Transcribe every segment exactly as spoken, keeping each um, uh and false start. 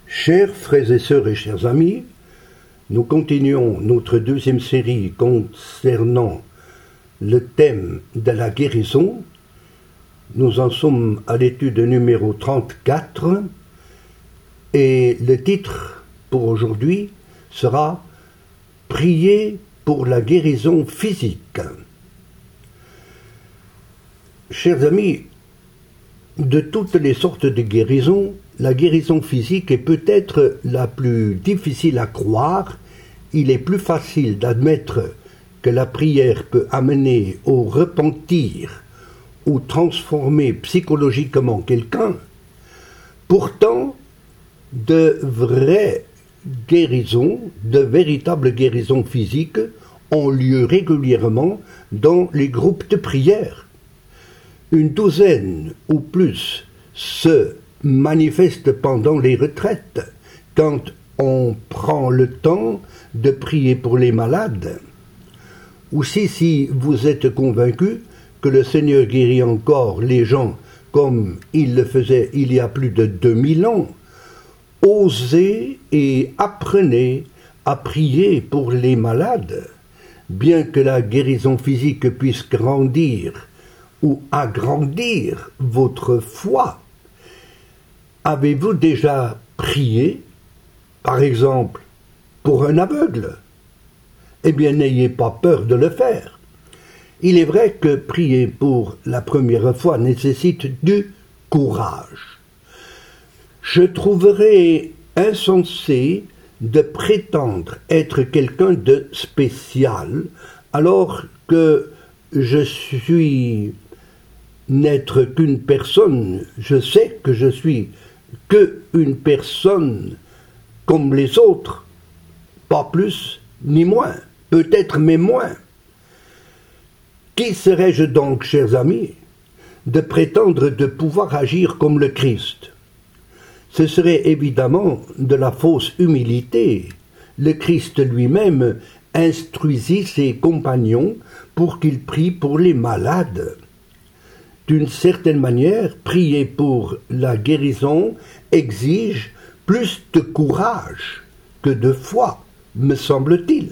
Chers frères et sœurs et chers amis, nous continuons notre deuxième série concernant le thème de la guérison. Nous en sommes à l'étude numéro trente-quatre et le titre pour aujourd'hui sera « Prier pour la guérison physique ». Chers amis, de toutes les sortes de guérisons, la guérison physique est peut-être la plus difficile à croire. Il est plus facile d'admettre que la prière peut amener au repentir ou transformer psychologiquement quelqu'un. Pourtant, de vraies guérisons, de véritables guérisons physiques ont lieu régulièrement dans les groupes de prière. Une douzaine ou plus se manifestent pendant les retraites, quand on prend le temps de prier pour les malades. Aussi, si vous êtes convaincu que le Seigneur guérit encore les gens comme il le faisait il y a plus de deux mille ans, osez et apprenez à prier pour les malades, bien que la guérison physique puisse grandir ou agrandir votre foi. Avez-vous déjà prié, par exemple, pour un aveugle? Eh bien, n'ayez pas peur de le faire. Il est vrai que prier pour la première fois nécessite du courage. Je trouverais insensé de prétendre être quelqu'un de spécial alors que je suis n'être qu'une personne, je sais que je suis que une personne comme les autres, pas plus ni moins, peut-être mais moins. Qui serais-je donc, chers amis, de prétendre de pouvoir agir comme le Christ? Ce serait évidemment de la fausse humilité. Le Christ lui-même instruisit ses compagnons pour qu'ils prient pour les malades. D'une certaine manière, prier pour la guérison exige plus de courage que de foi, me semble-t-il.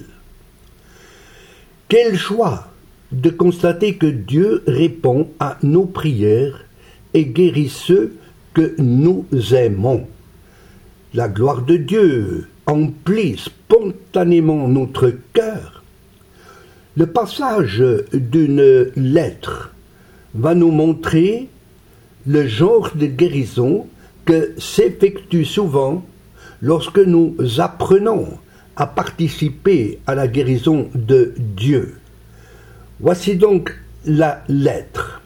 Quelle joie de constater que Dieu répond à nos prières et guérit ceux que nous aimons. La gloire de Dieu emplit spontanément notre cœur. Le passage d'une lettre va nous montrer le genre de guérison que s'effectue souvent lorsque nous apprenons à participer à la guérison de Dieu. Voici donc la lettre.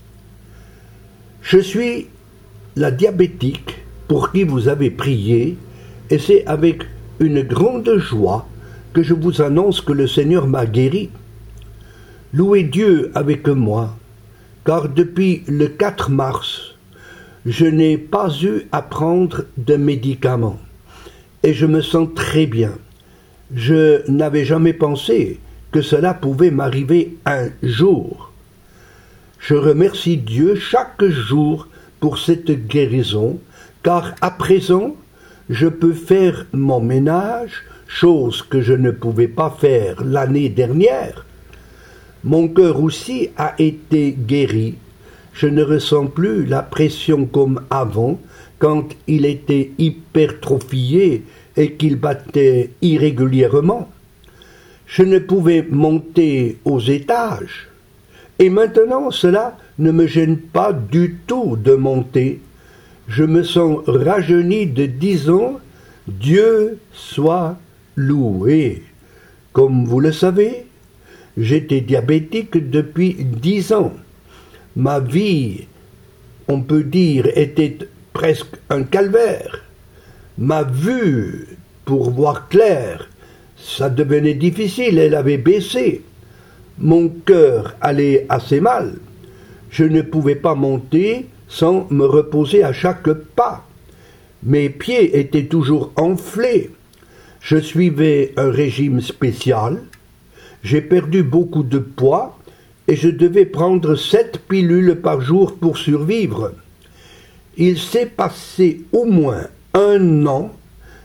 Je suis la diabétique pour qui vous avez prié, et c'est avec une grande joie que je vous annonce que le Seigneur m'a guéri. Louez Dieu avec moi, car depuis le quatre mars, je n'ai pas eu à prendre de médicaments, et je me sens très bien. Je n'avais jamais pensé que cela pouvait m'arriver un jour. Je remercie Dieu chaque jour pour cette guérison, car à présent, je peux faire mon ménage, chose que je ne pouvais pas faire l'année dernière. Mon cœur aussi a été guéri. Je ne ressens plus la pression comme avant, quand il était hypertrophié et qu'il battait irrégulièrement. Je ne pouvais monter aux étages. Et maintenant, cela ne me gêne pas du tout de monter. Je me sens rajeuni de dix ans. Dieu soit loué. Comme vous le savez, j'étais diabétique depuis dix ans. Ma vie, on peut dire, était presque un calvaire. Ma vue, pour voir clair, ça devenait difficile, elle avait baissé. Mon cœur allait assez mal. Je ne pouvais pas monter sans me reposer à chaque pas. Mes pieds étaient toujours enflés. Je suivais un régime spécial. J'ai perdu beaucoup de poids et je devais prendre sept pilules par jour pour survivre. Il s'est passé au moins un an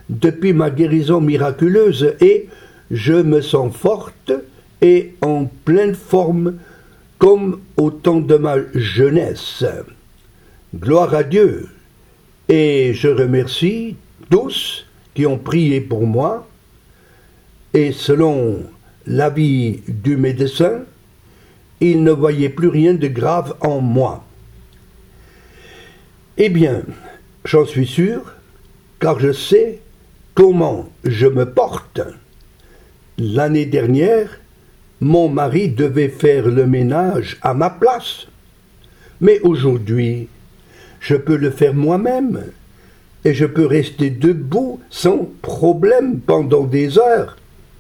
depuis ma guérison miraculeuse et je me sens forte et en pleine forme comme au temps de ma jeunesse. Gloire à Dieu. Et je remercie tous qui ont prié pour moi. Et selon l'avis du médecin, il ne voyait plus rien de grave en moi. Eh bien, j'en suis sûr, car je sais comment je me porte. L'année dernière, mon mari devait faire le ménage à ma place. Mais aujourd'hui, je peux le faire moi-même et je peux rester debout sans problème pendant des heures.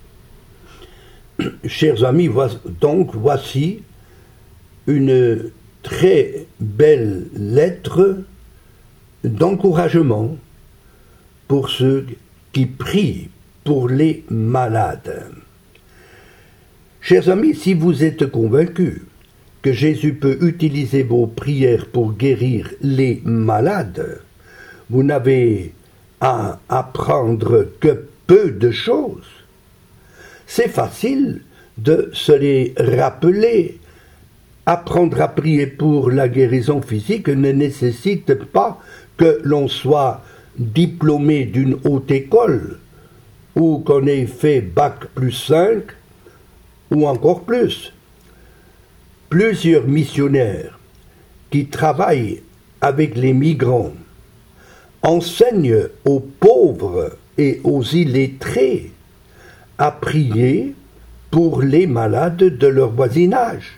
Chers amis, donc voici une très belle lettre d'encouragement pour ceux qui prient pour les malades. Chers amis, si vous êtes convaincus que Jésus peut utiliser vos prières pour guérir les malades, vous n'avez à apprendre que peu de choses. C'est facile de se les rappeler. Apprendre à prier pour la guérison physique ne nécessite pas que l'on soit diplômé d'une haute école ou qu'on ait fait bac plus cinq ou encore plus. Plusieurs missionnaires qui travaillent avec les migrants enseignent aux pauvres et aux illettrés à prier pour les malades de leur voisinage.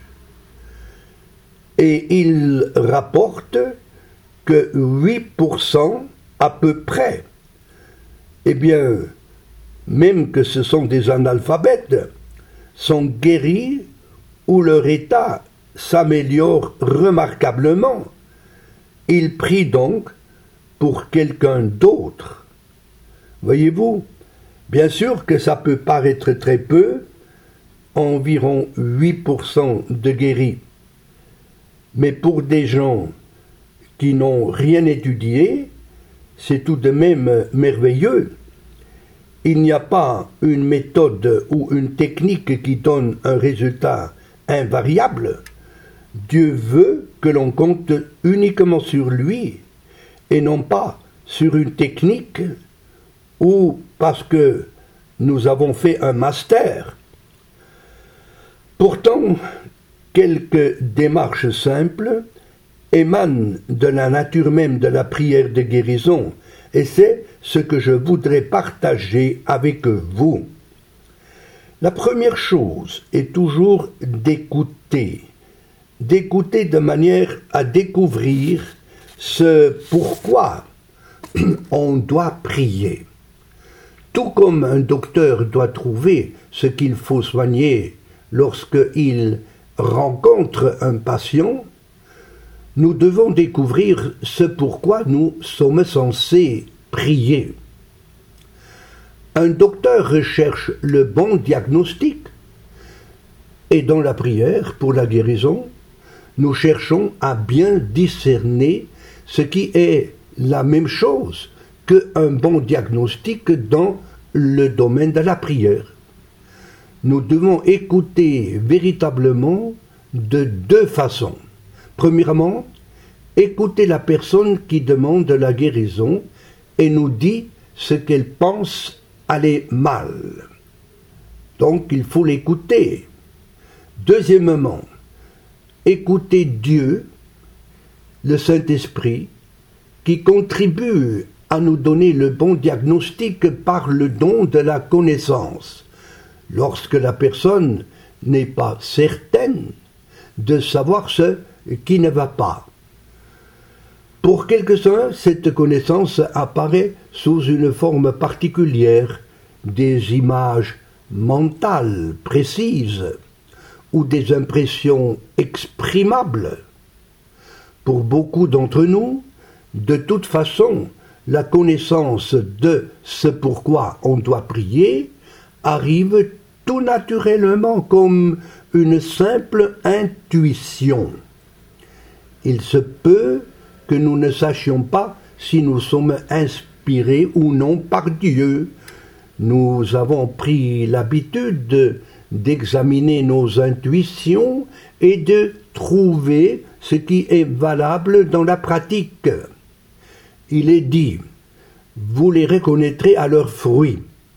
Et ils rapportent que huit pour cent à peu près, eh bien, même que ce sont des analphabètes, sont guéris ou leur état s'améliore remarquablement. Ils prient donc pour quelqu'un d'autre. Voyez-vous, bien sûr que ça peut paraître très peu, environ huit pour cent de guéris. Mais pour des gens qui n'ont rien étudié, c'est tout de même merveilleux. Il n'y a pas une méthode ou une technique qui donne un résultat invariable. Dieu veut que l'on compte uniquement sur lui et non pas sur une technique ou parce que nous avons fait un master. Pourtant, quelques démarches simples émanent de la nature même de la prière de guérison, et c'est ce que je voudrais partager avec vous. La première chose est toujours d'écouter, d'écouter de manière à découvrir ce pourquoi on doit prier. Tout comme un docteur doit trouver ce qu'il faut soigner lorsqu'il rencontre un patient, nous devons découvrir ce pourquoi nous sommes censés prier. Un docteur recherche le bon diagnostic et dans la prière pour la guérison, nous cherchons à bien discerner ce qui est la même chose qu'un bon diagnostic dans le domaine de la prière. Nous devons écouter véritablement de deux façons. Premièrement, écouter la personne qui demande la guérison et nous dit ce qu'elle pense aller mal. Donc il faut l'écouter. Deuxièmement, écouter Dieu, le Saint-Esprit, qui contribue à nous donner le bon diagnostic par le don de la connaissance, lorsque la personne n'est pas certaine de savoir ce qui ne va pas. Pour quelques-uns, cette connaissance apparaît sous une forme particulière, des images mentales précises ou des impressions exprimables. Pour beaucoup d'entre nous, de toute façon, la connaissance de ce pourquoi on doit prier arrive tout naturellement comme une simple intuition. Il se peut que nous ne sachions pas si nous sommes inspirés ou non par Dieu. Nous avons pris l'habitude de, d'examiner nos intuitions et de trouver ce qui est valable dans la pratique. Il est dit, vous les reconnaîtrez à leurs fruits.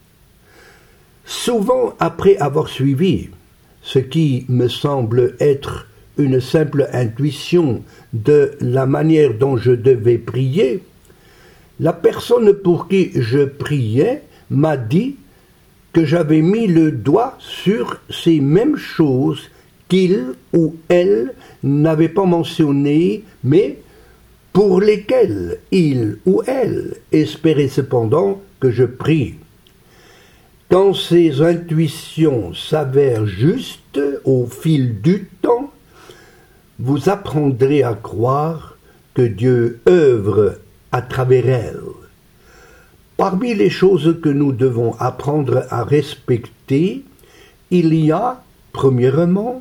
Souvent, après avoir suivi ce qui me semble être une simple intuition de la manière dont je devais prier, la personne pour qui je priais m'a dit que j'avais mis le doigt sur ces mêmes choses qu'il ou elle n'avait pas mentionnées, mais pour lesquelles il ou elle espérait cependant que je prie. Quand ces intuitions s'avèrent justes au fil du temps, vous apprendrez à croire que Dieu œuvre à travers elles. Parmi les choses que nous devons apprendre à respecter, il y a, premièrement,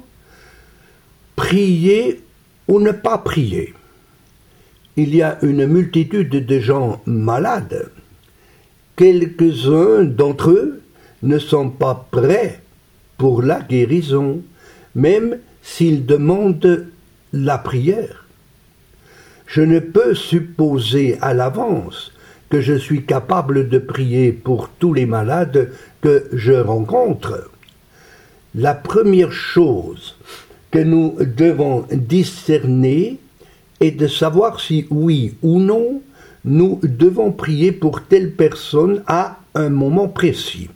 prier ou ne pas prier. Il y a une multitude de gens malades. Quelques-uns d'entre eux ne sont pas prêts pour la guérison, même s'ils demandent la prière. Je ne peux supposer à l'avance que je suis capable de prier pour tous les malades que je rencontre. La première chose que nous devons discerner est de savoir si oui ou non nous devons prier pour telle personne à un moment précis.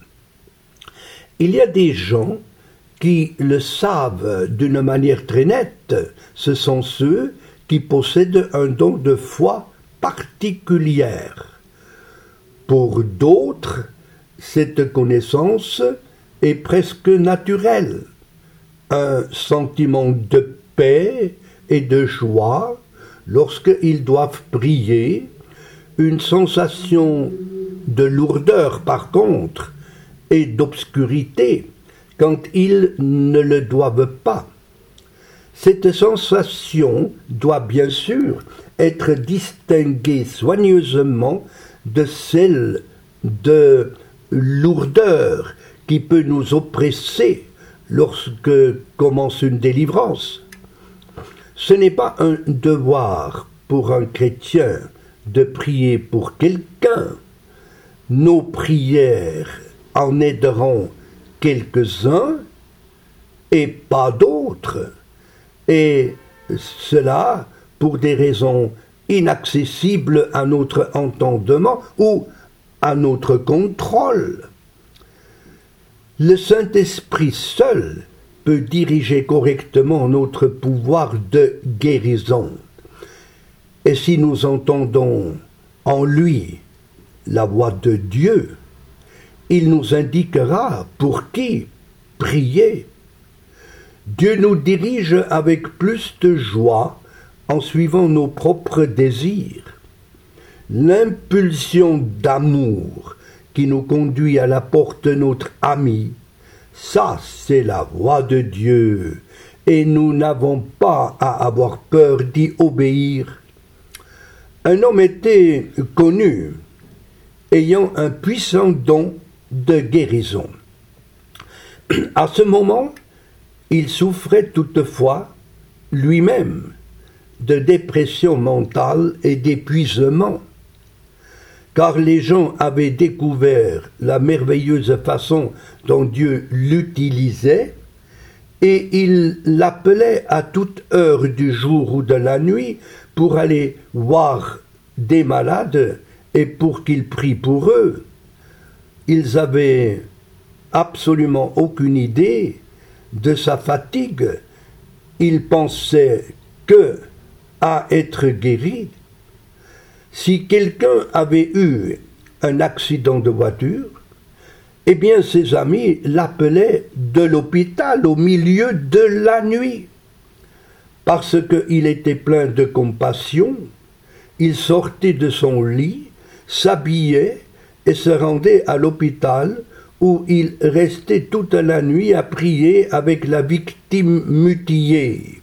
Il y a des gens qui le savent d'une manière très nette. Ce sont ceux qui possèdent un don de foi particulière. Pour d'autres, cette connaissance est presque naturelle. Un sentiment de paix et de joie lorsqu'ils doivent prier, une sensation de lourdeur par contre, et d'obscurité quand ils ne le doivent pas. Cette sensation doit bien sûr être distinguée soigneusement de celle de lourdeur qui peut nous oppresser lorsque commence une délivrance. Ce n'est pas un devoir pour un chrétien de prier pour quelqu'un. Nos prières en aideront quelques-uns et pas d'autres, et cela pour des raisons inaccessibles à notre entendement ou à notre contrôle. Le Saint-Esprit seul peut diriger correctement notre pouvoir de guérison. Et si nous entendons en lui la voix de Dieu, il nous indiquera pour qui prier. Dieu nous dirige avec plus de joie en suivant nos propres désirs. L'impulsion d'amour qui nous conduit à la porte de notre ami, ça c'est la voix de Dieu, et nous n'avons pas à avoir peur d'y obéir. Un homme était connu, ayant un puissant don de guérison. À ce moment, il souffrait toutefois lui-même de dépression mentale et d'épuisement, car les gens avaient découvert la merveilleuse façon dont Dieu l'utilisait, et ils l'appelaient à toute heure du jour ou de la nuit pour aller voir des malades et pour qu'il prie pour eux. Ils avaient absolument aucune idée de sa fatigue. Ils pensaient que à être guéri. Si quelqu'un avait eu un accident de voiture, eh bien ses amis l'appelaient de l'hôpital au milieu de la nuit. Parce qu'il était plein de compassion, il sortait de son lit, s'habillait et se rendait à l'hôpital où il restait toute la nuit à prier avec la victime mutilée.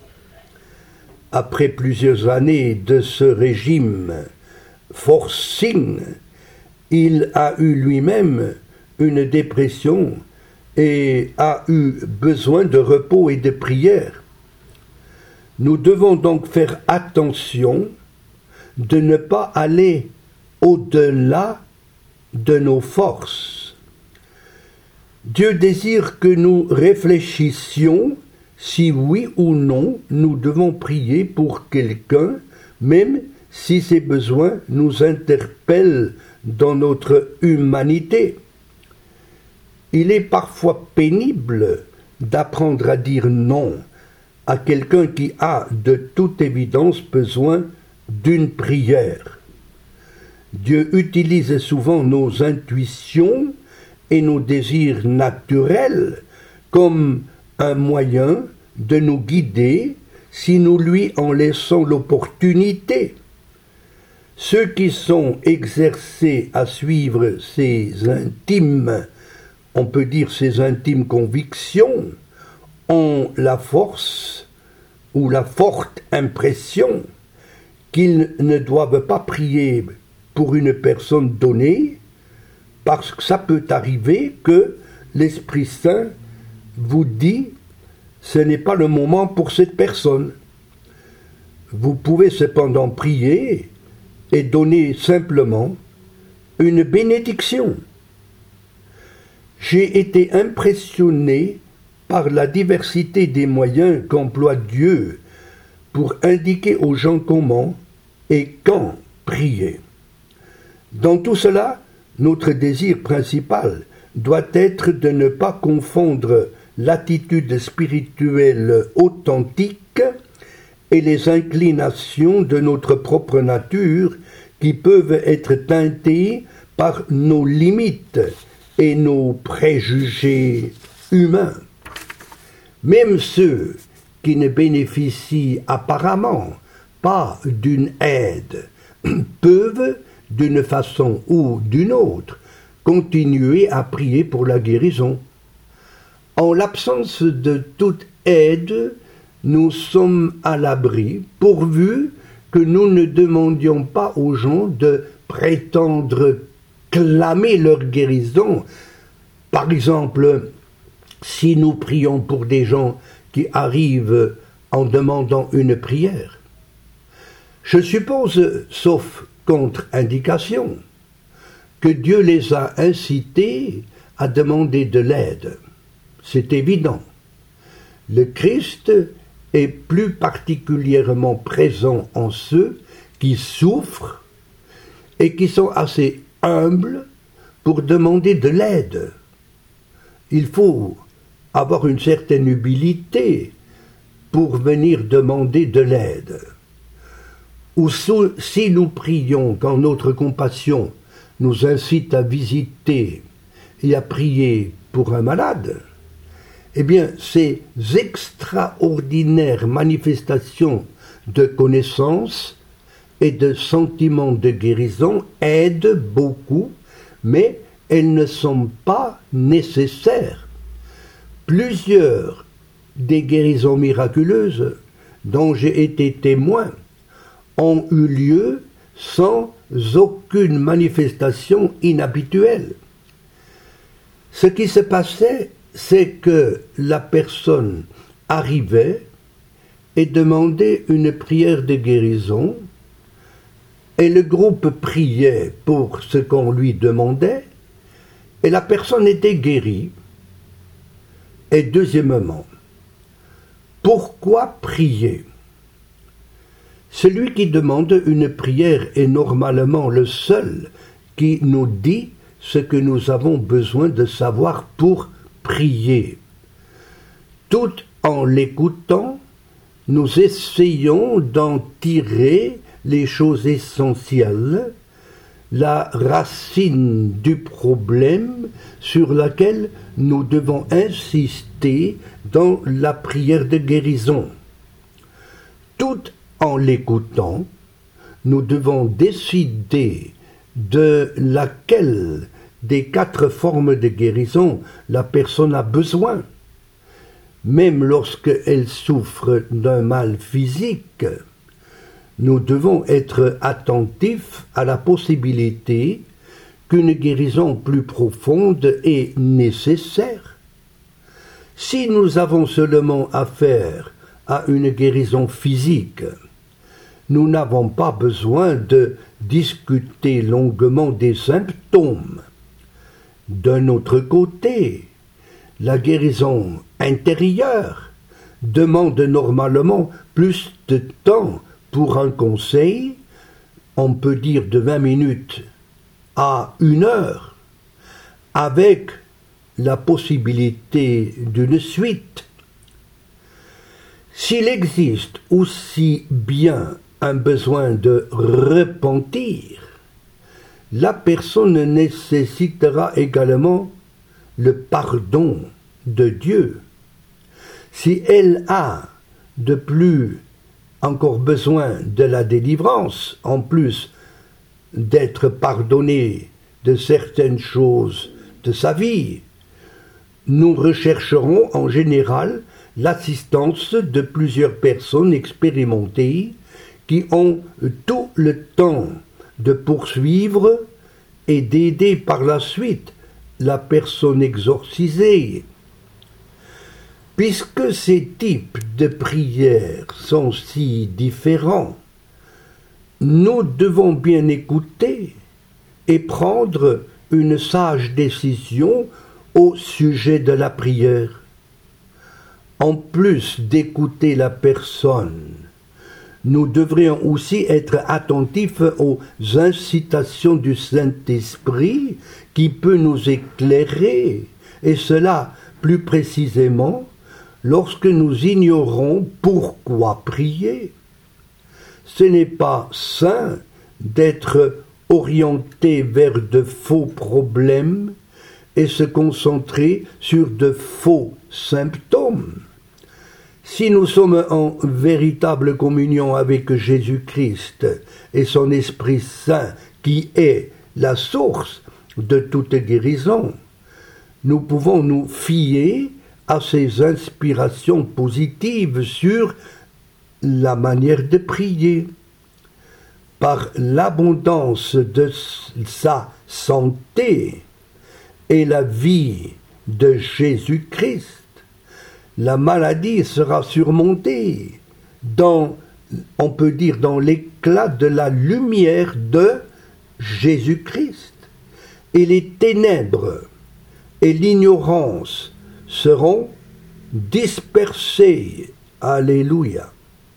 Après plusieurs années de ce régime forcing, il a eu lui-même une dépression et a eu besoin de repos et de prière. Nous devons donc faire attention de ne pas aller au-delà de nos forces. Dieu désire que nous réfléchissions si oui ou non nous devons prier pour quelqu'un, même si ses besoins nous interpellent dans notre humanité. Il est parfois pénible d'apprendre à dire non à quelqu'un qui a de toute évidence besoin d'une prière. Dieu utilise souvent nos intuitions et nos désirs naturels comme un moyen de nous guider si nous lui en laissons l'opportunité. Ceux qui sont exercés à suivre ces intimes, on peut dire ces intimes convictions, ont la force ou la forte impression qu'ils ne doivent pas prier pour une personne donnée, parce que ça peut arriver que l'Esprit Saint vous dit « ce n'est pas le moment pour cette personne ». Vous pouvez cependant prier et donner simplement une bénédiction. J'ai été impressionné par la diversité des moyens qu'emploie Dieu pour indiquer aux gens comment et quand prier. Dans tout cela, notre désir principal doit être de ne pas confondre l'attitude spirituelle authentique et les inclinations de notre propre nature qui peuvent être teintées par nos limites et nos préjugés humains. Même ceux qui ne bénéficient apparemment pas d'une aide peuvent, d'une façon ou d'une autre, continuer à prier pour la guérison. En l'absence de toute aide, nous sommes à l'abri, pourvu que nous ne demandions pas aux gens de prétendre clamer leur guérison. Par exemple, si nous prions pour des gens qui arrivent en demandant une prière. Je suppose, sauf contre-indication, que Dieu les a incités à demander de l'aide. C'est évident. Le Christ est plus particulièrement présent en ceux qui souffrent et qui sont assez humbles pour demander de l'aide. Il faut avoir une certaine humilité pour venir demander de l'aide. Ou si nous prions quand notre compassion nous incite à visiter et à prier pour un malade, eh bien, ces extraordinaires manifestations de connaissance et de sentiments de guérison aident beaucoup, mais elles ne sont pas nécessaires. Plusieurs des guérisons miraculeuses dont j'ai été témoin ont eu lieu sans aucune manifestation inhabituelle. Ce qui se passait, c'est que la personne arrivait et demandait une prière de guérison, et le groupe priait pour ce qu'on lui demandait, et la personne était guérie. Et deuxièmement, pourquoi prier ? Celui qui demande une prière est normalement le seul qui nous dit ce que nous avons besoin de savoir pour prier. Tout en l'écoutant, nous essayons d'en tirer les choses essentielles, la racine du problème sur laquelle nous devons insister dans la prière de guérison. Tout en l'écoutant, nous devons décider de laquelle des quatre formes de guérison la personne a besoin. Même lorsqu'elle souffre d'un mal physique, nous devons être attentifs à la possibilité qu'une guérison plus profonde est nécessaire. Si nous avons seulement affaire à une guérison physique, nous n'avons pas besoin de discuter longuement des symptômes. D'un autre côté, la guérison intérieure demande normalement plus de temps pour un conseil, on peut dire de vingt minutes à une heure, avec la possibilité d'une suite. S'il existe aussi bien un besoin de repentir, la personne nécessitera également le pardon de Dieu. Si elle a de plus encore besoin de la délivrance, en plus d'être pardonnée de certaines choses de sa vie, nous rechercherons en général l'assistance de plusieurs personnes expérimentées qui ont tout le temps de poursuivre et d'aider par la suite la personne exorcisée. Puisque ces types de prières sont si différents, nous devons bien écouter et prendre une sage décision au sujet de la prière. En plus d'écouter la personne, nous devrions aussi être attentifs aux incitations du Saint-Esprit qui peut nous éclairer, et cela plus précisément lorsque nous ignorons pourquoi prier. Ce n'est pas sain d'être orienté vers de faux problèmes et se concentrer sur de faux symptômes. Si nous sommes en véritable communion avec Jésus-Christ et son Esprit Saint, qui est la source de toute guérison, nous pouvons nous fier à ses inspirations positives sur la manière de prier. Par l'abondance de sa santé et la vie de Jésus-Christ, la maladie sera surmontée dans, on peut dire, dans l'éclat de la lumière de Jésus-Christ. Et les ténèbres et l'ignorance seront dispersées. Alléluia.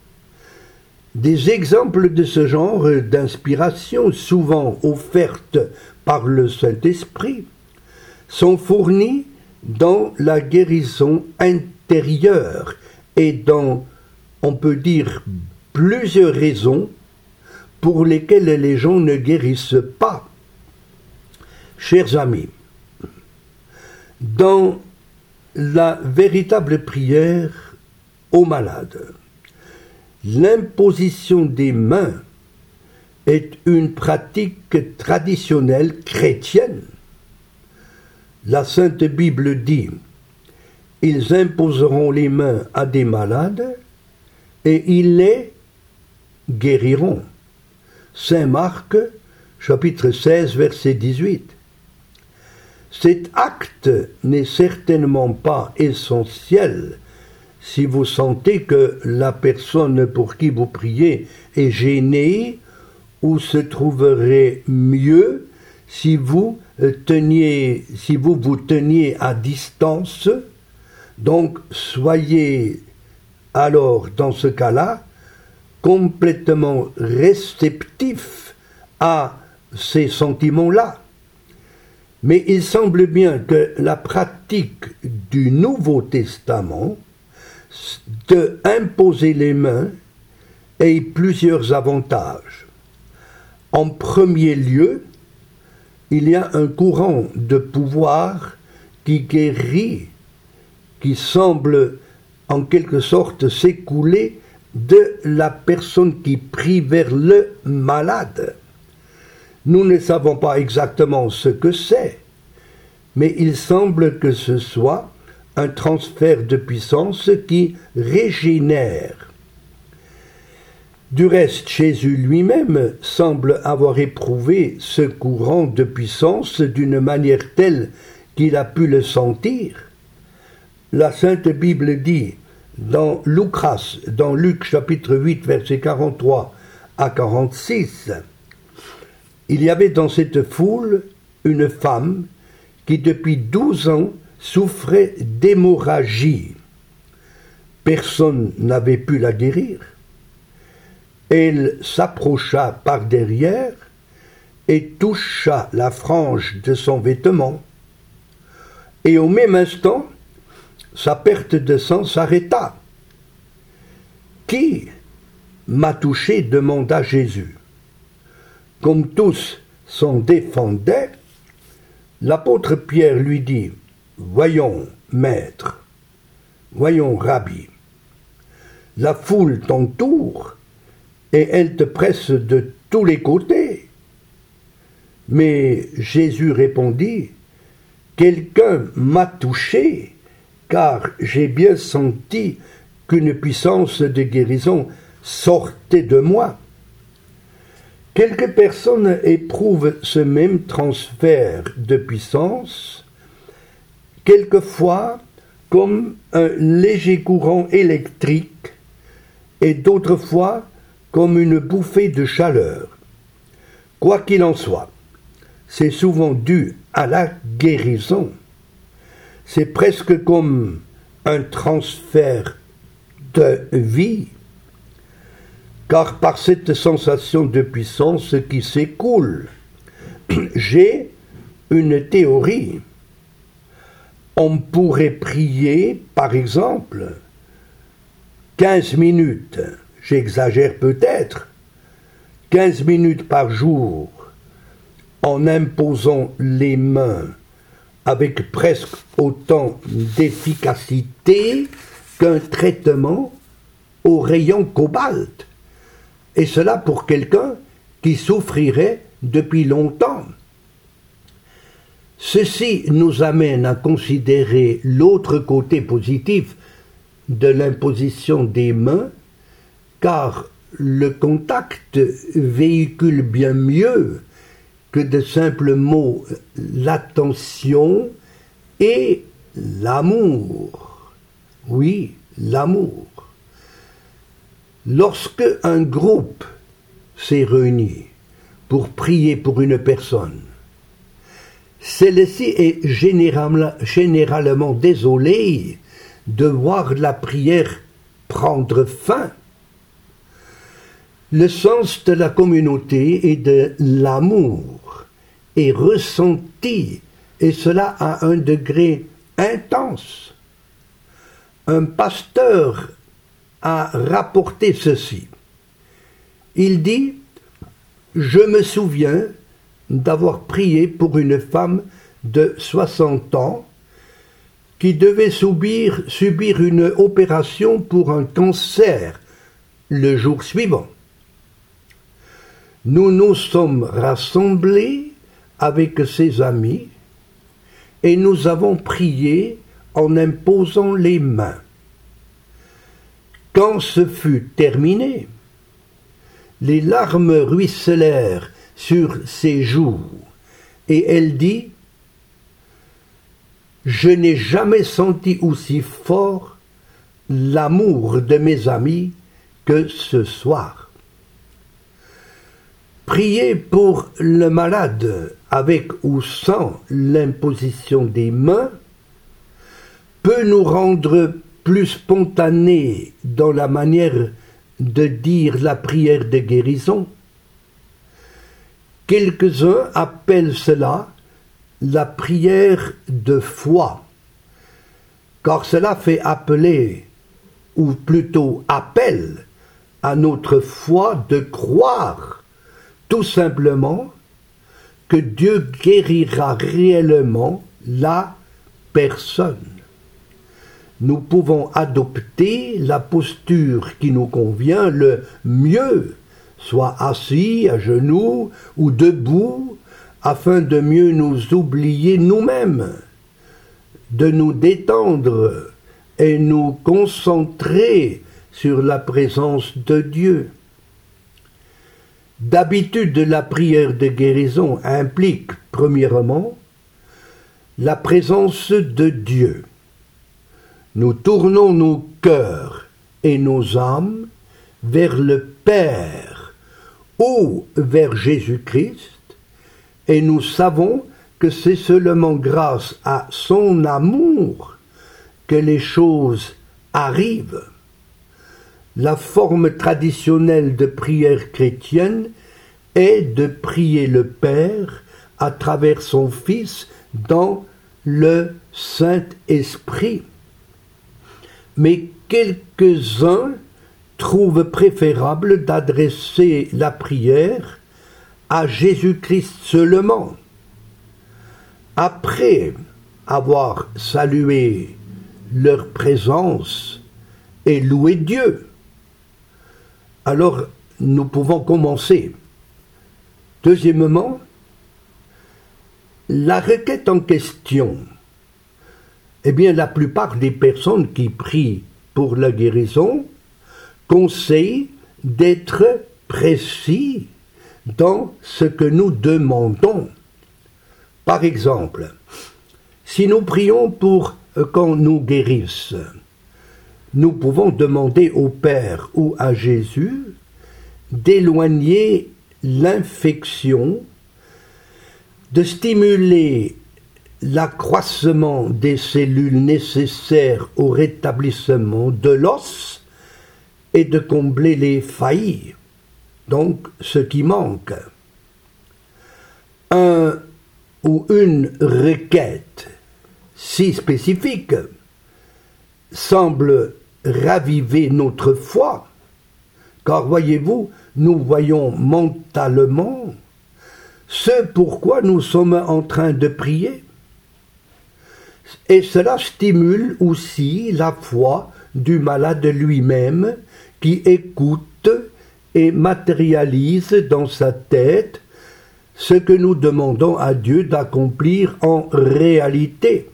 Des exemples de ce genre d'inspiration, souvent offertes par le Saint-Esprit, sont fournis dans la guérison intérieure et dans, on peut dire, plusieurs raisons pour lesquelles les gens ne guérissent pas. Chers amis, dans la véritable prière aux malades, l'imposition des mains est une pratique traditionnelle chrétienne. La Sainte Bible dit « Ils imposeront les mains à des malades et ils les guériront ». Saint Marc, chapitre seize, verset dix-huit. Cet acte n'est certainement pas essentiel si vous sentez que la personne pour qui vous priez est gênée ou se trouverait mieux si vous teniez, si vous vous teniez à distance. Donc soyez alors dans ce cas-là complètement réceptif à ces sentiments-là. Mais il semble bien que la pratique du Nouveau Testament de imposer les mains ait plusieurs avantages. En premier lieu, il y a un courant de pouvoir qui guérit, qui semble en quelque sorte s'écouler de la personne qui prie vers le malade. Nous ne savons pas exactement ce que c'est, mais il semble que ce soit un transfert de puissance qui régénère. Du reste, Jésus lui-même semble avoir éprouvé ce courant de puissance d'une manière telle qu'il a pu le sentir. La Sainte Bible dit dans Lucas, dans Luc chapitre huit, versets quarante-trois à quarante-six, « Il y avait dans cette foule une femme qui depuis douze ans souffrait d'hémorragie. Personne n'avait pu la guérir. Elle s'approcha par derrière et toucha la frange de son vêtement. Et au même instant, sa perte de sang s'arrêta. « Qui m'a touché ?» demanda Jésus. Comme tous s'en défendaient, l'apôtre Pierre lui dit « Voyons, maître, voyons, rabbi, la foule t'entoure et elle te presse de tous les côtés. » Mais Jésus répondit « Quelqu'un m'a touché, car j'ai bien senti qu'une puissance de guérison sortait de moi. » Quelques personnes éprouvent ce même transfert de puissance, quelquefois comme un léger courant électrique et d'autres fois comme une bouffée de chaleur. Quoi qu'il en soit, c'est souvent dû à la guérison. C'est presque comme un transfert de vie, car par cette sensation de puissance qui s'écoule, j'ai une théorie. On pourrait prier, par exemple, quinze minutes, j'exagère peut-être, quinze minutes par jour, en imposant les mains avec presque autant d'efficacité qu'un traitement au rayon cobalt. Et cela pour quelqu'un qui souffrirait depuis longtemps. Ceci nous amène à considérer l'autre côté positif de l'imposition des mains, car le contact véhicule bien mieux que de simples mots l'attention et l'amour. Oui, l'amour. Lorsque un groupe s'est réuni pour prier pour une personne, celle-ci est généralement désolée de voir la prière prendre fin. Le sens de la communauté et de l'amour est ressenti, et cela à un degré intense. Un pasteur a rapporté ceci. Il dit « Je me souviens d'avoir prié pour une femme de soixante ans qui devait subir, subir une opération pour un cancer le jour suivant. Nous nous sommes rassemblés avec ses amis et nous avons prié en imposant les mains. Quand ce fut terminé, les larmes ruisselèrent sur ses joues, et elle dit « Je n'ai jamais senti aussi fort l'amour de mes amis que ce soir. » Prier pour le malade avec ou sans l'imposition des mains peut nous rendre plus spontanés dans la manière de dire la prière de guérison. Quelques-uns appellent cela la prière de foi, car cela fait appeler, ou plutôt appel, à notre foi de croire, tout simplement, que Dieu guérira réellement la personne. Nous pouvons adopter la posture qui nous convient le mieux, soit assis, à genoux ou debout, afin de mieux nous oublier nous-mêmes, de nous détendre et nous concentrer sur la présence de Dieu. D'habitude, la prière de guérison implique, premièrement, la présence de Dieu. Nous tournons nos cœurs et nos âmes vers le Père ou vers Jésus-Christ, et nous savons que c'est seulement grâce à son amour que les choses arrivent. La forme traditionnelle de prière chrétienne est de prier le Père à travers son Fils dans le Saint-Esprit. Mais quelques-uns trouvent préférable d'adresser la prière à Jésus-Christ seulement. Après avoir salué leur présence et loué Dieu, alors nous pouvons commencer. Deuxièmement, la requête en question. Eh bien, la plupart des personnes qui prient pour la guérison conseillent d'être précis dans ce que nous demandons. Par exemple, si nous prions pour qu'on nous guérisse, nous pouvons demander au Père ou à Jésus d'éloigner l'infection, de stimuler l'accroissement des cellules nécessaires au rétablissement de l'os et de combler les failles, donc ce qui manque. Un ou une requête si spécifique semble raviver notre foi, car voyez-vous, nous voyons mentalement ce pourquoi nous sommes en train de prier. Et cela stimule aussi la foi du malade lui-même qui écoute et matérialise dans sa tête ce que nous demandons à Dieu d'accomplir en réalité.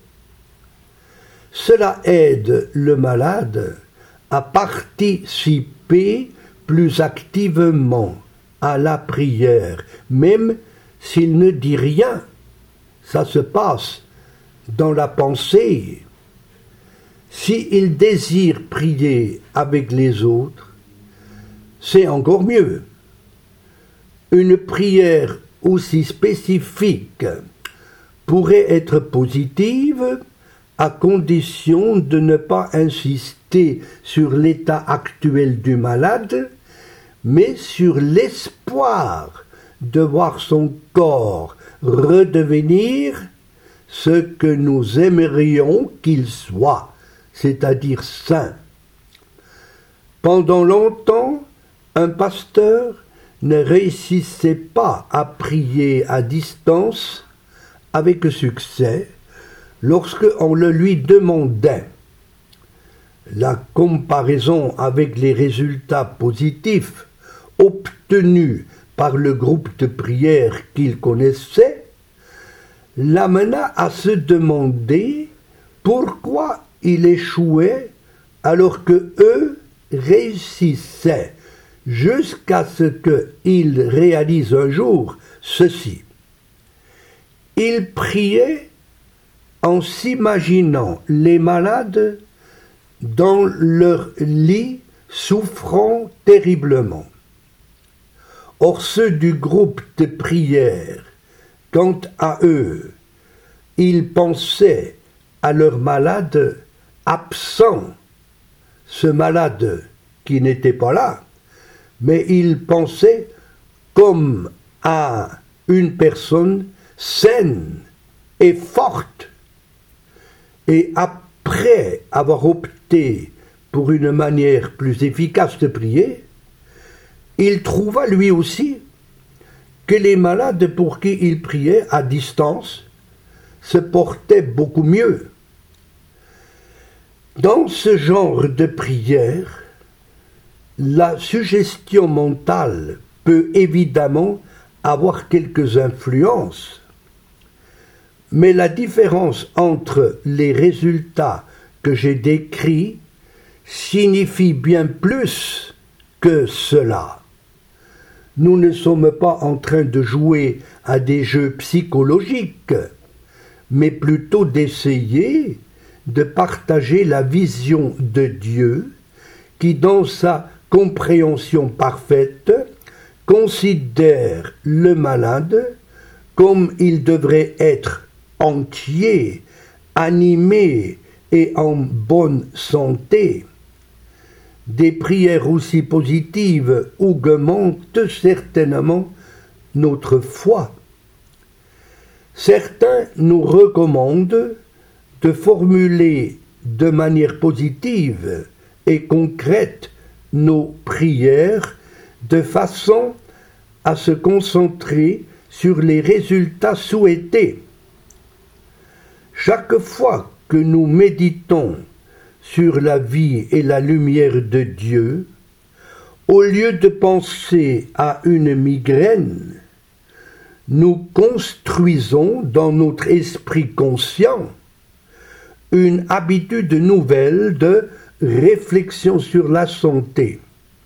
Cela aide le malade à participer plus activement à la prière, même s'il ne dit rien. Ça se passe dans la pensée. S'il désire prier avec les autres, c'est encore mieux. Une prière aussi spécifique pourrait être positive à condition de ne pas insister sur l'état actuel du malade, mais sur l'espoir de voir son corps redevenir ce que nous aimerions qu'il soit, c'est-à-dire saint. Pendant longtemps, un pasteur ne réussissait pas à prier à distance avec succès lorsque on le lui demandait. La comparaison avec les résultats positifs obtenus par le groupe de prière qu'il connaissait l'amena à se demander pourquoi il échouait alors que eux réussissaient, jusqu'à ce qu'il réalise un jour ceci. Il priait en s'imaginant les malades dans leur lit souffrant terriblement. Or ceux du groupe de prière, quant à eux, ils pensaient à leur malade absent, ce malade qui n'était pas là, mais ils pensaient comme à une personne saine et forte. Et après avoir opté pour une manière plus efficace de prier, il trouva lui aussi que les malades pour qui il priait à distance se portaient beaucoup mieux. Dans ce genre de prière, la suggestion mentale peut évidemment avoir quelques influences, mais la différence entre les résultats que j'ai décrits signifie bien plus que cela. nous ne sommes pas en train de jouer à des jeux psychologiques, mais plutôt d'essayer de partager la vision de Dieu qui, dans sa compréhension parfaite, considère le malade comme il devrait être entier, animé et en bonne santé. Des prières aussi positives augmentent certainement notre foi. Certains nous recommandent de formuler de manière positive et concrète nos prières de façon à se concentrer sur les résultats souhaités. Chaque fois que nous méditons sur la vie et la lumière de Dieu, au lieu de penser à une migraine, nous construisons dans notre esprit conscient une habitude nouvelle de réflexion sur la santé.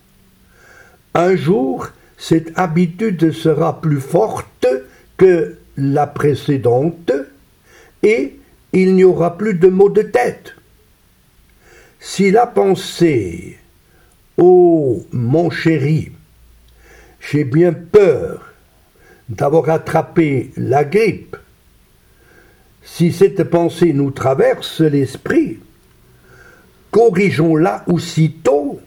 Un jour, cette habitude sera plus forte que la précédente et il n'y aura plus de maux de tête. Si la pensée « Oh, mon chéri, j'ai bien peur d'avoir attrapé la grippe », si cette pensée nous traverse l'esprit, corrigeons-la aussitôt.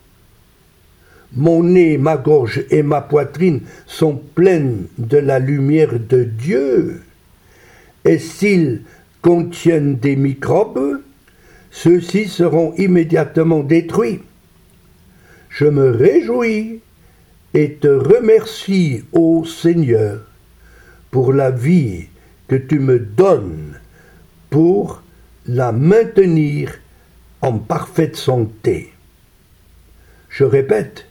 Mon nez, ma gorge et ma poitrine sont pleines de la lumière de Dieu, et s'ils contiennent des microbes, ceux-ci seront immédiatement détruits. Je me réjouis et te remercie, ô Seigneur, pour la vie que tu me donnes, pour la maintenir en parfaite santé. Je répète,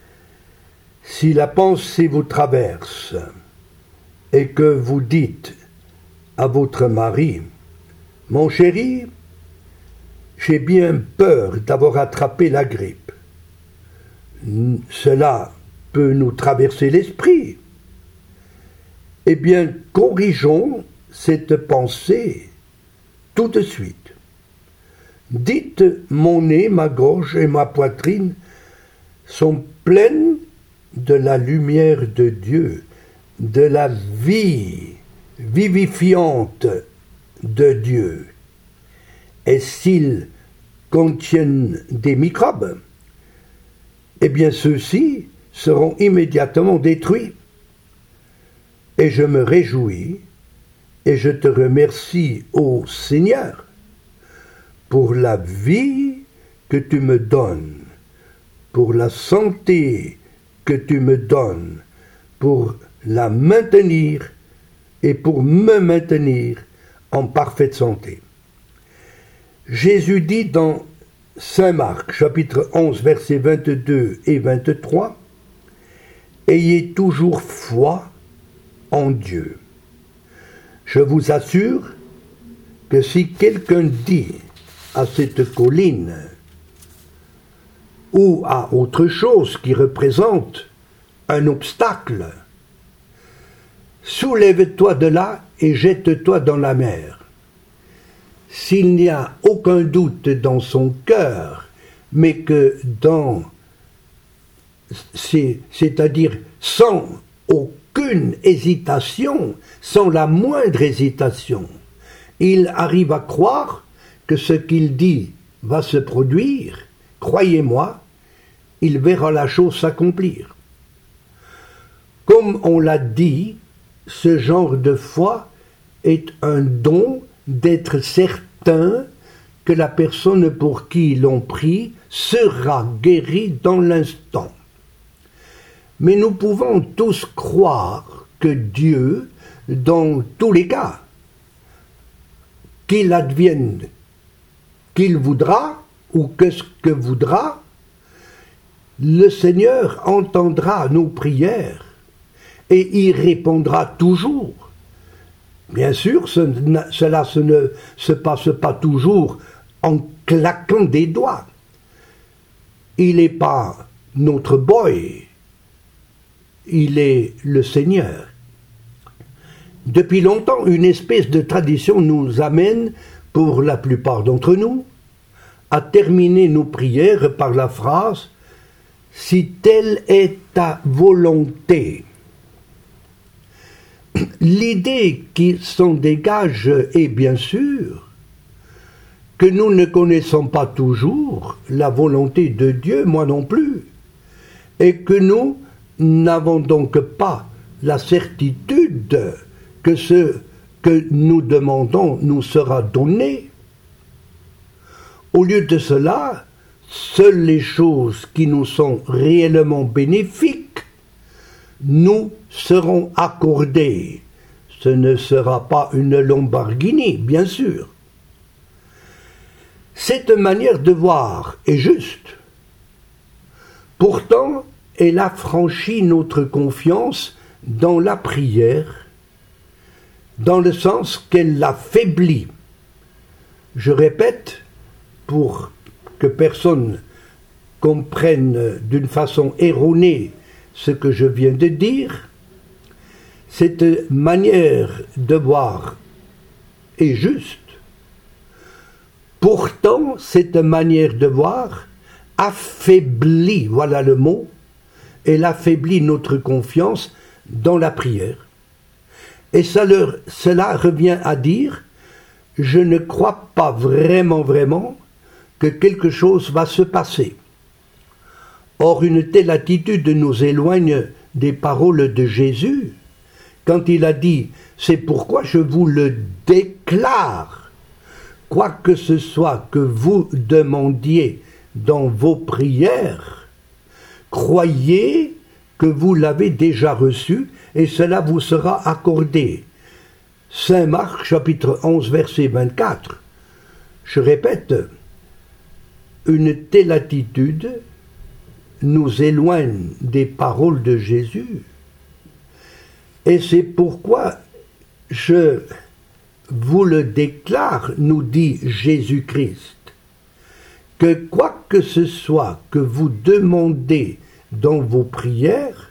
si la pensée vous traverse et que vous dites à votre mari « Mon chéri, j'ai bien peur d'avoir attrapé la grippe », cela peut nous traverser l'esprit. Eh bien, corrigeons cette pensée tout de suite. Dites « Mon nez, ma gorge et ma poitrine sont pleines de la lumière de Dieu, de la vie vivifiante de Dieu. Et s'ils contiennent des microbes, eh bien ceux-ci seront immédiatement détruits. Et je me réjouis et je te remercie, ô Seigneur, pour la vie que tu me donnes, pour la santé que tu me donnes, pour la maintenir et pour me maintenir en parfaite santé. Jésus dit dans Saint Marc, chapitre onze, versets vingt-deux et vingt-trois, « Ayez toujours foi en Dieu. Je vous assure que si quelqu'un dit à cette colline ou à autre chose qui représente un obstacle, soulève-toi de là et jette-toi dans la mer. S'il n'y a aucun doute dans son cœur, mais que dans, c'est, c'est-à-dire sans aucune hésitation, sans la moindre hésitation, il arrive à croire que ce qu'il dit va se produire, croyez-moi, il verra la chose s'accomplir. Comme on l'a dit, ce genre de foi est un don d'être certain que la personne pour qui l'on prie sera guérie dans l'instant. Mais nous pouvons tous croire que Dieu, dans tous les cas, qu'il advienne, qu'il voudra ou que ce que voudra, le Seigneur entendra nos prières et y répondra toujours. Bien sûr, ce, cela ce ne se passe pas toujours en claquant des doigts. Il n'est pas notre boy. il est le Seigneur. Depuis longtemps, une espèce de tradition nous amène, pour la plupart d'entre nous, à terminer nos prières par la phrase « Si telle est ta volonté ». L'idée qui s'en dégage est bien sûr que nous ne connaissons pas toujours la volonté de Dieu, moi non plus, et que nous n'avons donc pas la certitude que ce que nous demandons nous sera donné. Au lieu de cela, seules les choses qui nous sont réellement bénéfiques nous seront accordées. Ce ne sera pas une Lamborghini, bien sûr. Cette manière de voir est juste. Pourtant, elle affranchit notre confiance dans la prière, dans le sens qu'elle l'affaiblit. Je répète, pour que personne comprenne d'une façon erronée ce que je viens de dire, cette manière de voir est juste. Pourtant, cette manière de voir affaiblit, voilà le mot, elle affaiblit notre confiance dans la prière. Et ça leur, cela revient à dire, je ne crois pas vraiment, vraiment que quelque chose va se passer. Or, une telle attitude nous éloigne des paroles de Jésus, quand il a dit « C'est pourquoi je vous le déclare, quoi que ce soit que vous demandiez dans vos prières, croyez que vous l'avez déjà reçu et cela vous sera accordé. » Saint Marc, chapitre onze, verset vingt-quatre. Je répète, une telle attitude nous éloigne des paroles de Jésus. Et c'est pourquoi je vous le déclare, nous dit Jésus-Christ, que quoi que ce soit que vous demandez dans vos prières,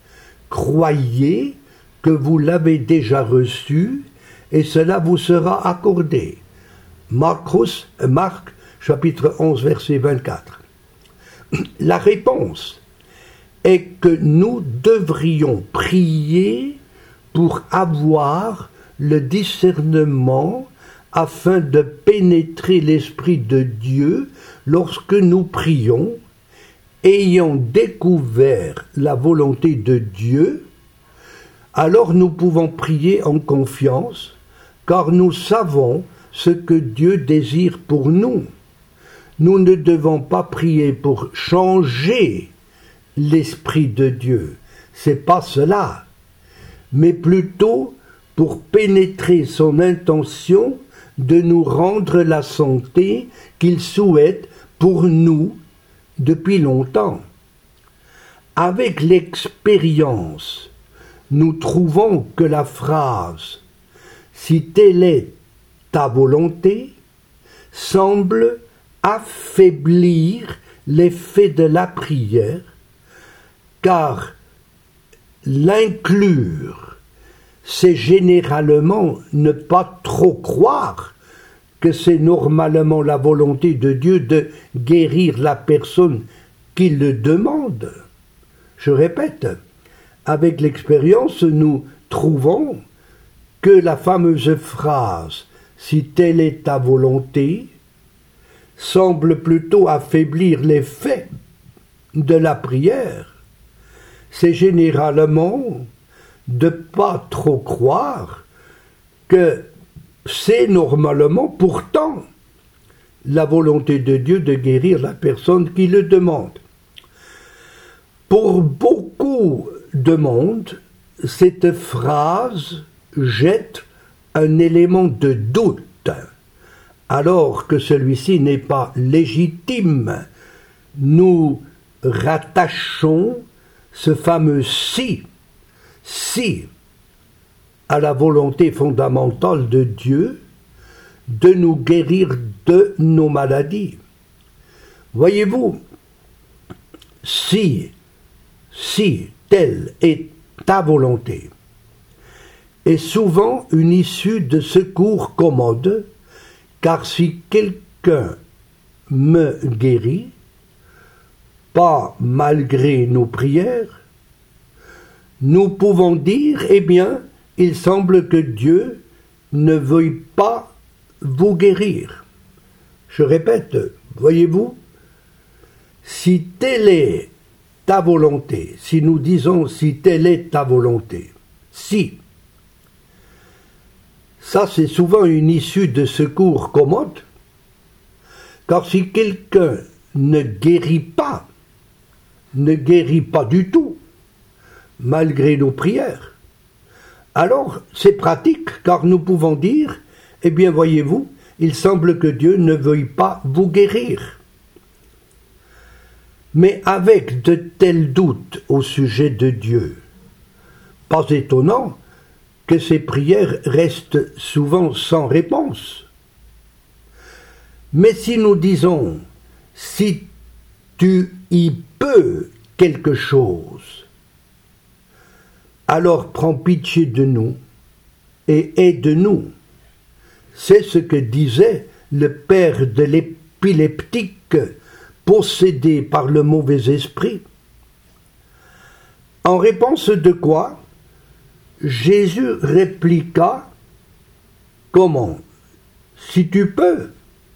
croyez que vous l'avez déjà reçu et cela vous sera accordé. Marcos, Marc, chapitre onze, verset vingt-quatre. La réponse est que nous devrions prier pour avoir le discernement afin de pénétrer l'Esprit de Dieu lorsque nous prions, ayant découvert la volonté de Dieu, alors nous pouvons prier en confiance, car nous savons ce que Dieu désire pour nous. Nous ne devons pas prier pour changer l'Esprit de Dieu, c'est pas cela, mais plutôt pour pénétrer son intention de nous rendre la santé qu'il souhaite pour nous depuis longtemps. Avec l'expérience, nous trouvons que la phrase « Si telle est ta volonté » semble affaiblir l'effet de la prière, car l'inclure, c'est généralement ne pas trop croire que c'est normalement la volonté de Dieu de guérir la personne qui le demande. Je répète, avec l'expérience, nous trouvons que la fameuse phrase « Si telle est ta volonté » semble plutôt affaiblir l'effet de la prière. C'est généralement de pas trop croire que c'est normalement pourtant la volonté de Dieu de guérir la personne qui le demande. Pour beaucoup de monde, cette phrase jette un élément de doute, alors que celui-ci n'est pas légitime. Nous rattachons ce fameux « si », si à la volonté fondamentale de Dieu de nous guérir de nos maladies. Voyez-vous, si, si telle est ta volonté, est souvent une issue de secours commode, car si quelqu'un me guérit, pas malgré nos prières, nous pouvons dire, eh bien, il semble que Dieu ne veuille pas vous guérir. Je répète, voyez-vous, si telle est ta volonté, si nous disons si telle est ta volonté, si, ça c'est souvent une issue de secours commode, car si quelqu'un ne guérit pas, ne guérit pas du tout, malgré nos prières, alors c'est pratique, car nous pouvons dire, eh bien voyez-vous, il semble que Dieu ne veuille pas vous guérir. Mais avec de tels doutes au sujet de Dieu, pas étonnant que ces prières restent souvent sans réponse. Mais si nous disons, si tu y peux quelque chose, alors prends pitié de nous et aide-nous. C'est ce que disait le père de l'épileptique possédé par le mauvais esprit. En réponse de quoi, Jésus répliqua, comment? Si tu peux.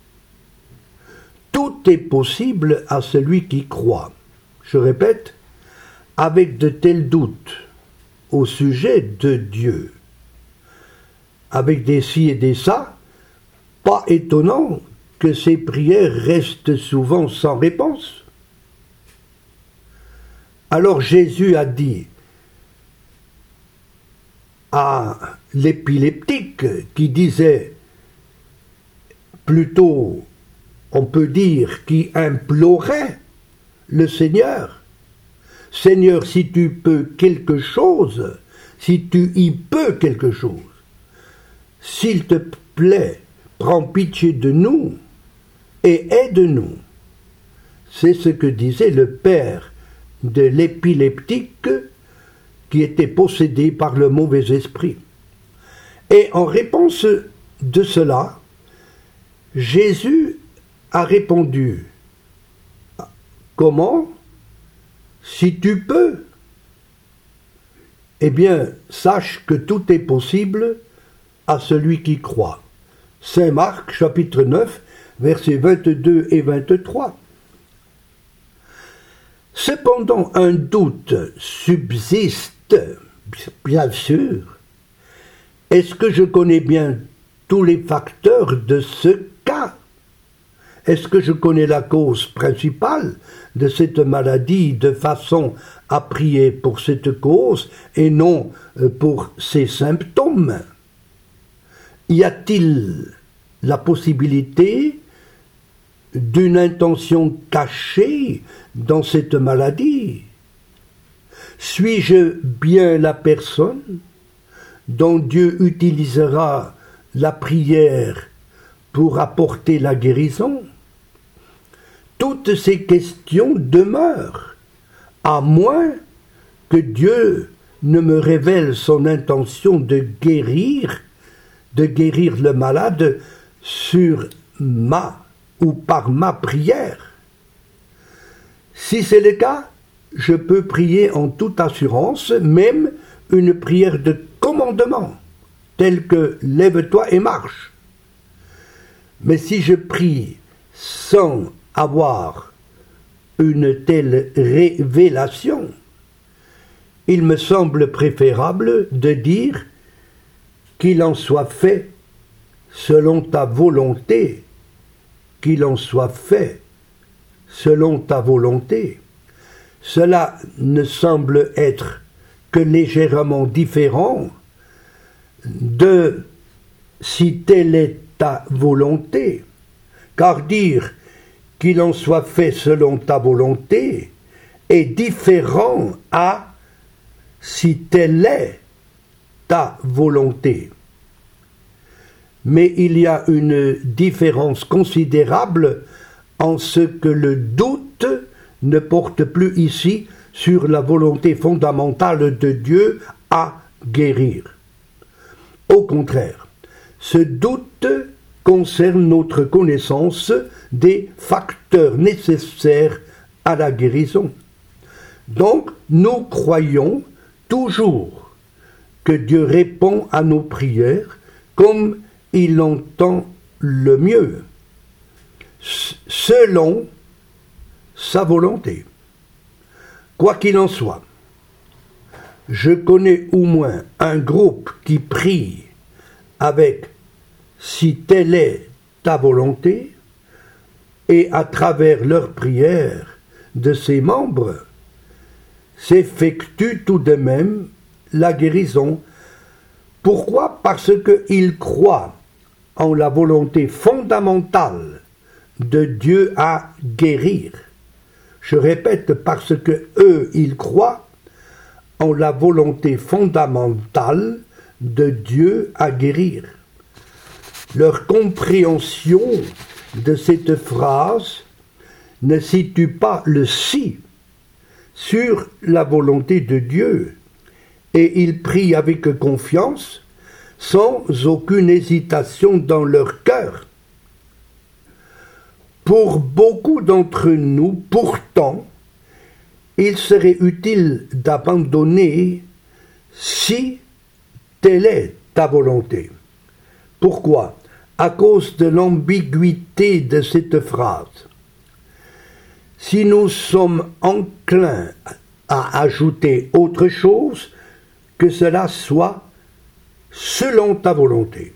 Tout est possible à celui qui croit. Je répète, avec de tels doutes au sujet de Dieu, avec des si et des ça, pas étonnant que ces prières restent souvent sans réponse. Alors Jésus a dit à l'épileptique qui disait, plutôt on peut dire qui implorait le Seigneur, Seigneur, si tu peux quelque chose, si tu y peux quelque chose, s'il te plaît, prends pitié de nous et aide-nous. C'est ce que disait le père de l'épileptique qui était possédé par le mauvais esprit. Et en réponse de cela, Jésus a répondu, comment? Si tu peux. Eh bien, sache que tout est possible à celui qui croit. Saint Marc, chapitre neuf, versets vingt-deux et vingt-trois. Cependant, un doute subsiste, bien sûr. Est-ce que je connais bien tous les facteurs de ce cas? Est-ce que je connais la cause principale de cette maladie de façon à prier pour cette cause et non pour ses symptômes? Y a-t-il la possibilité d'une intention cachée dans cette maladie? Suis-je bien la personne dont Dieu utilisera la prière pour apporter la guérison? Toutes ces questions demeurent, à moins que Dieu ne me révèle son intention de guérir, de guérir le malade sur ma ou par ma prière. Si c'est le cas, je peux prier en toute assurance, même une prière de commandement, telle que « lève-toi et marche ». Mais si je prie sans avoir une telle révélation, il me semble préférable de dire qu'il en soit fait selon ta volonté, qu'il en soit fait selon ta volonté. Cela ne semble être que légèrement différent de si telle est ta volonté, car dire qu'il en soit fait selon ta volonté est différent à si telle est ta volonté. Mais il y a une différence considérable en ce que le doute ne porte plus ici sur la volonté fondamentale de Dieu à guérir. Au contraire, ce doute concerne notre connaissance des facteurs nécessaires à la guérison. Donc, nous croyons toujours que Dieu répond à nos prières comme il entend le mieux, selon sa volonté. Quoi qu'il en soit, je connais au moins un groupe qui prie avec « si telle est ta volonté » et à travers leur prière de ses membres, s'effectue tout de même la guérison. Pourquoi ? Parce qu'ils croient en la volonté fondamentale de Dieu à guérir. Je répète, parce que eux, ils croient en la volonté fondamentale de Dieu à guérir. Leur compréhension de cette phrase ne situe pas le si sur la volonté de Dieu, et ils prient avec confiance, sans aucune hésitation dans leur cœur. Pour beaucoup d'entre nous, pourtant, il serait utile d'abandonner « si telle est ta volonté ». Pourquoi ? À cause de l'ambiguïté de cette phrase. Si nous sommes enclins à ajouter autre chose, que cela soit selon ta volonté.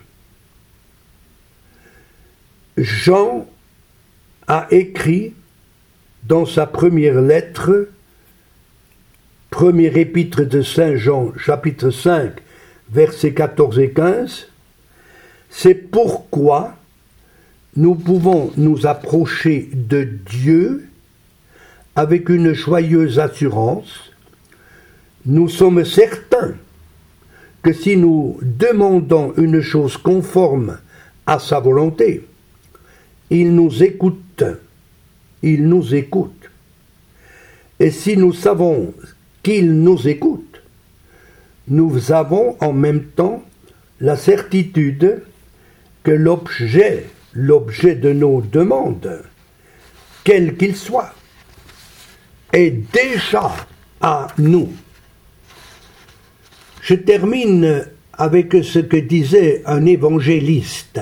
Jean a écrit dans sa première lettre, premier épître de Saint Jean, chapitre cinq, versets quatorze et quinze, c'est pourquoi nous pouvons nous approcher de Dieu avec une joyeuse assurance. Nous sommes certains que si nous demandons une chose conforme à sa volonté, il nous écoute, il nous écoute. Et si nous savons qu'il nous écoute, nous avons en même temps la certitude que l'objet, l'objet de nos demandes, quel qu'il soit, est déjà à nous. Je termine avec ce que disait un évangéliste.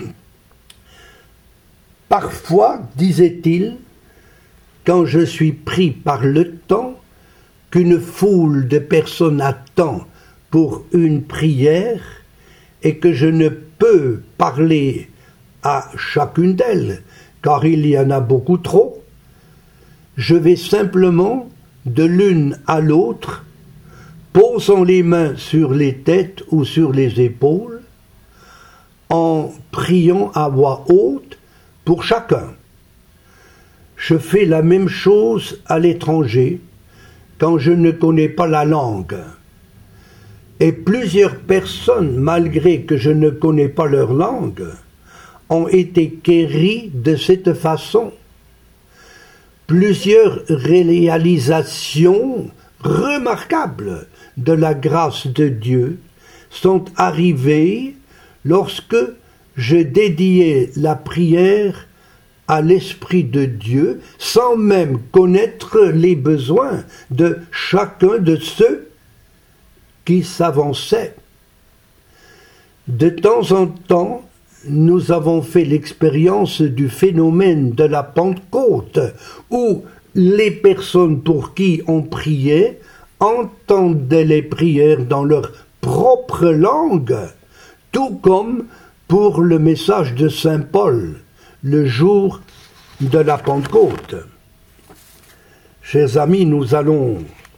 Parfois, disait-il, quand je suis pris par le temps, qu'une foule de personnes attend pour une prière et que je ne peux parler à chacune d'elles, car il y en a beaucoup trop, je vais simplement de l'une à l'autre, posant les mains sur les têtes ou sur les épaules, en priant à voix haute pour chacun. Je fais la même chose à l'étranger quand je ne connais pas la langue. Et plusieurs personnes, malgré que je ne connais pas leur langue, ont été guéries de cette façon. Plusieurs réalisations remarquables de la grâce de Dieu sont arrivées lorsque je dédiais la prière à l'Esprit de Dieu sans même connaître les besoins de chacun de ceux qui s'avançaient. De temps en temps, nous avons fait l'expérience du phénomène de la Pentecôte, où les personnes pour qui on priait entendaient les prières dans leur propre langue, tout comme pour le message de Saint Paul, le jour de la Pentecôte. Chers amis, nous allons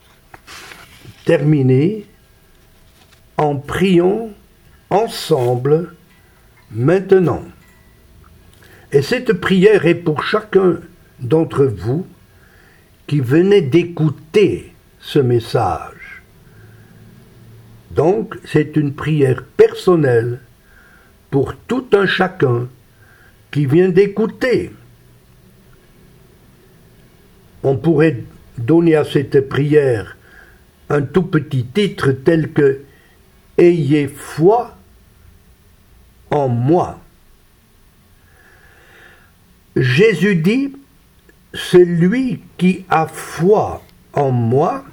terminer en priant ensemble maintenant. Et cette prière est pour chacun d'entre vous qui venez d'écouter ce message. Donc, c'est une prière personnelle pour tout un chacun qui vient d'écouter. On pourrait donné à cette prière un tout petit titre tel que « Ayez foi en moi ». Jésus dit « Celui qui a foi en moi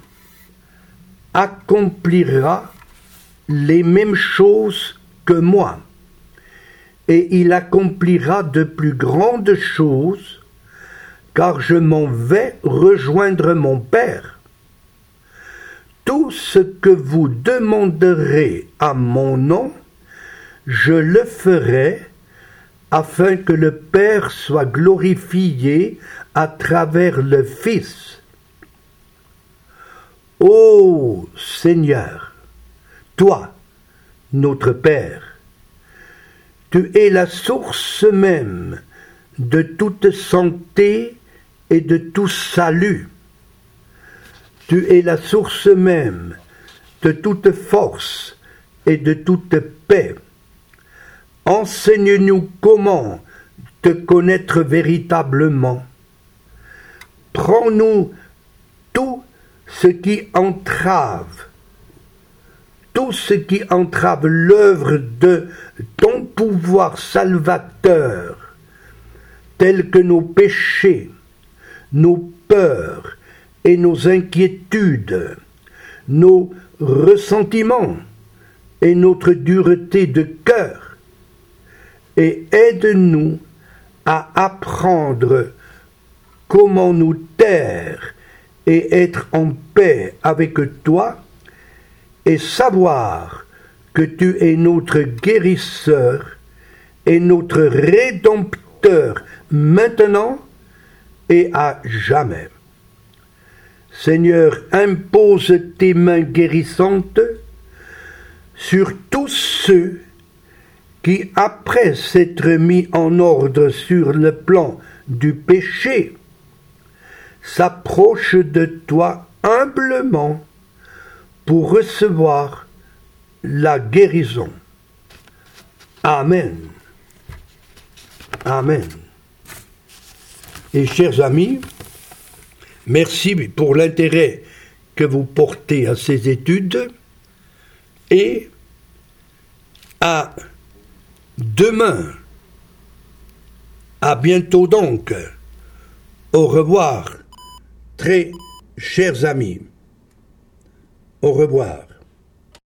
accomplira les mêmes choses que moi, et il accomplira de plus grandes choses, car je m'en vais rejoindre mon Père. Tout ce que vous demanderez à mon nom, je le ferai, afin que le Père soit glorifié à travers le Fils. Ô Seigneur, toi, notre Père, tu es la source même de toute santé et de tout salut. Tu es la source même de toute force et de toute paix. Enseigne-nous comment te connaître véritablement. Prends-nous tout ce qui entrave, tout ce qui entrave l'œuvre de ton pouvoir salvateur, tels que nos péchés, nos peurs et nos inquiétudes, nos ressentiments et notre dureté de cœur, et aide-nous à apprendre comment nous taire et être en paix avec toi, et savoir que tu es notre guérisseur et notre rédempteur maintenant et à jamais. Seigneur, impose tes mains guérissantes sur tous ceux qui, après s'être mis en ordre sur le plan du péché, s'approchent de toi humblement pour recevoir la guérison. Amen. Amen. Et chers amis, merci pour l'intérêt que vous portez à ces études et à demain. À bientôt donc. Au revoir, très chers amis. Au revoir.